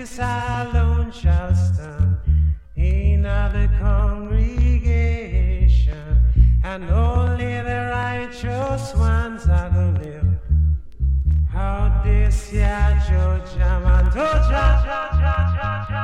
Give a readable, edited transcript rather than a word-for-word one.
This alone shall stand in the congregation, and only the righteous ones are gonna live. How this ya Georgia man, Georgia.